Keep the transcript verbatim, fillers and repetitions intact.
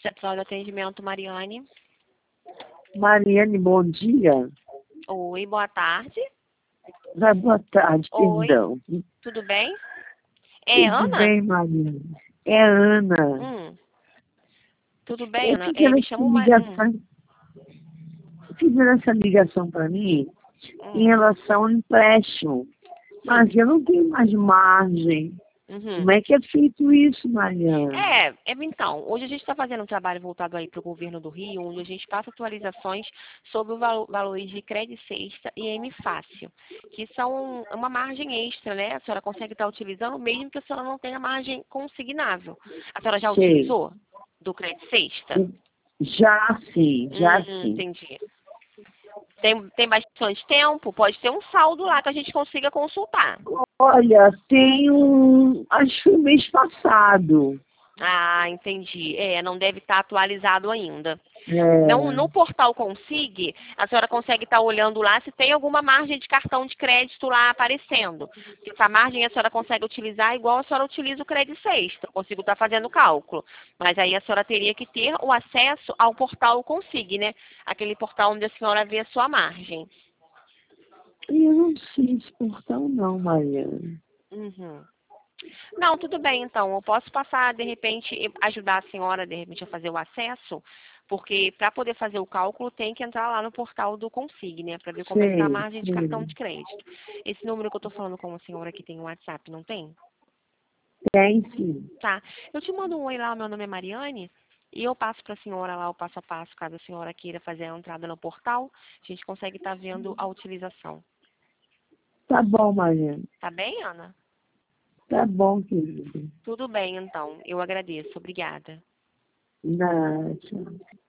Central de Atendimento, Mariane. Mariane, bom dia. Oi, boa tarde. Ah, boa tarde, Oi, perdão. tudo bem? É Tudo Ana? bem, Mariane? É Ana. Hum, tudo bem, Eu Ana? fiz É, me essa chamo Mar... hum, ligação, fiz essa ligação para mim em hum, relação ao empréstimo, sim. mas eu não tenho mais margem. Uhum. Como é que é feito isso, Mariane? É, é, então, hoje a gente está fazendo um trabalho voltado aí para o governo do Rio, onde a gente passa atualizações sobre os valo- valores de crédito sexta e M Fácil, que são uma margem extra, né? A senhora consegue estar utilizando, mesmo que a senhora não tenha margem consignável. A senhora já Sei. utilizou do crédito sexta? Já sim, já Hum, sim. entendi. Tem, tem bastante tempo? Pode ter um saldo lá que a gente consiga consultar. Olha, tem um, acho que foi mês passado. Ah, entendi. É, não deve estar atualizado ainda. Não, É, no portal Consig, a senhora consegue estar olhando lá se tem alguma margem de cartão de crédito lá aparecendo. Se essa margem a senhora consegue utilizar igual a senhora utiliza o crédito sexta. Eu consigo estar fazendo o cálculo. Mas aí a senhora teria que ter o acesso ao portal Consig, né? Aquele portal onde a senhora vê a sua margem. eu não sei esse portal não, Mariane. Uhum. Não, tudo bem, então. Eu posso passar, de repente, e ajudar a senhora, de repente, a fazer o acesso, porque para poder fazer o cálculo tem que entrar lá no portal do Consig, né? Para ver como é que está a Sei, margem de cartão sei. de crédito. Esse número que eu estou falando com a senhora aqui tem um WhatsApp, não tem? Tem sim. Tá. Eu te mando um oi lá, meu nome é Mariane, e eu passo para a senhora lá o passo a passo, caso a senhora queira fazer a entrada no portal, a gente consegue estar vendo a utilização. Tá bom, Mariane. Tá bem, Ana? Tá bom, querido. Tudo bem, então. Eu agradeço. Obrigada. Nada.